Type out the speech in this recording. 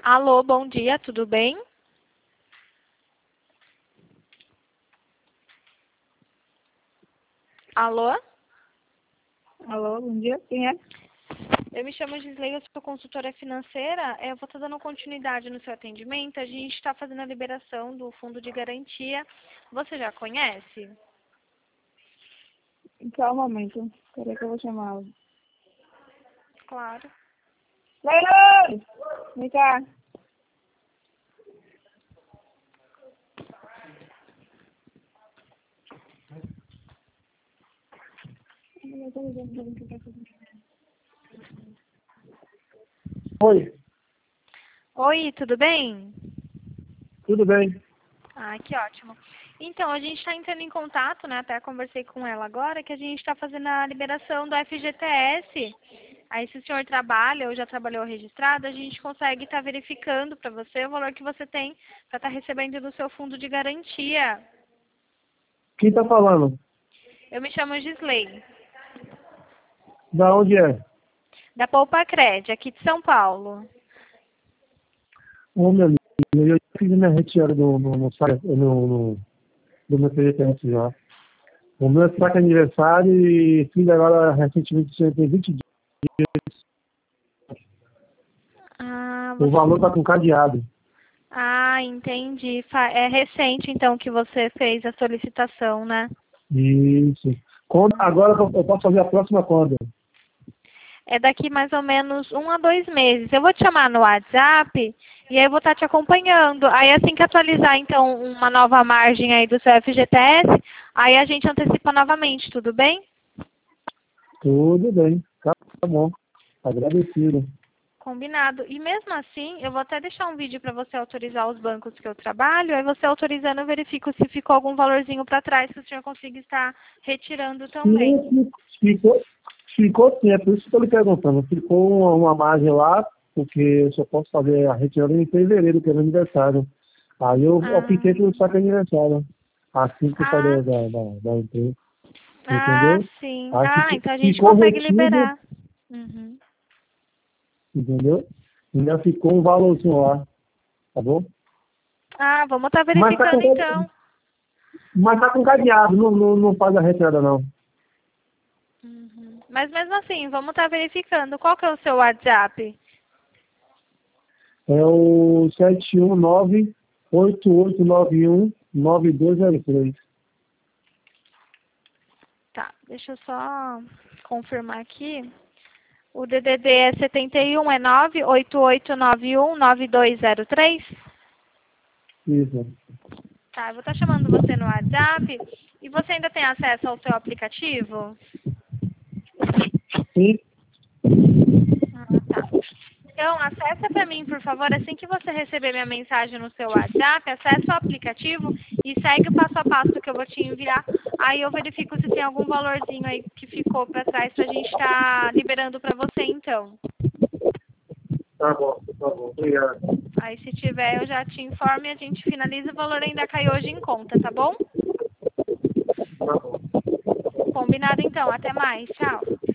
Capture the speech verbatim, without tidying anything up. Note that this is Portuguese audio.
Alô, bom dia, tudo bem? Alô? Alô, bom dia, quem é? Eu me chamo Gisley, eu sou consultora financeira. Eu vou estar dando continuidade no seu atendimento. A gente está fazendo a liberação do fundo de garantia. Você já conhece? Só um momento, peraí que eu vou chamá-lo. Claro. Leilão! Vem cá. Oi, Oi, tudo bem? tudo bem? Ah, que ótimo. Então, a gente está entrando em contato, né? Até conversei com ela agora, que a gente está fazendo a liberação do F G T S. Aí, se o senhor trabalha ou já trabalhou registrado, a gente consegue estar verificando para você o valor que você tem para estar recebendo do seu fundo de garantia. Quem tá falando? Eu me chamo Gisley, Da onde é? da Poupa Cred, aqui de São Paulo. Ô, meu amigo, eu já fiz minha retirada no, no, no, site- no, no, do meu P G T já. O meu é saque aniversário e fiz agora recentemente, tem vinte dias. Ah, O você... valor tá com cadeado. ah, entendi. Fa- É recente, então, que você fez a solicitação, né? Isso. Quando, agora eu posso fazer a próxima quando? É daqui mais ou menos um a dois meses. Eu vou te chamar no WhatsApp e aí eu vou estar te acompanhando. Aí assim que atualizar, então, uma nova margem aí do seu F G T S, aí a gente antecipa novamente, tudo bem? Tudo bem, tá, tá bom. Agradecido. Combinado. E mesmo assim, eu vou até deixar um vídeo para você autorizar os bancos que eu trabalho. Aí você autorizando, eu verifico se ficou algum valorzinho para trás que o senhor consiga estar retirando também. Sim, ficou, ficou sim, é por isso que eu estou lhe perguntando. Ficou uma, uma margem lá, porque eu só posso fazer a retirada em fevereiro, que é meu aniversário. Aí eu Ah, optei pelo saque aniversário, assim que eu saí da, ah, da, da, da empresa, ah, entendeu? sim. Aí Ah, ficou, então a gente ficou consegue retido, liberar. Uhum. entendeu? Ainda ficou um valorzinho lá, tá bom? Ah, vamos estar Mas tá verificando com, então. mas tá com cadeado, não, não, não faz a retirada não. Uhum. Mas mesmo assim, vamos estar verificando. Qual que é o seu WhatsApp? É o sete um nove, oito oito nove um, nove dois zero três. Tá, deixa eu só confirmar aqui. O D D D é setenta e um, é nove oito oito nove um nove dois zero três? Isso. Tá, eu vou estar chamando você no WhatsApp. E você ainda tem acesso ao seu aplicativo? Sim, Ah, tá. Então, acessa para mim, por favor, assim que você receber minha mensagem no seu WhatsApp, acessa o aplicativo e segue o passo a passo que eu vou te enviar. Aí eu verifico se tem algum valorzinho aí que ficou para trás para a gente estar liberando para você, então. tá bom, tá bom. Obrigado. Aí se tiver, eu já te informo e a gente finaliza. O valor ainda cai hoje em conta, tá bom? Tá bom. Combinado então. Até mais. Tchau.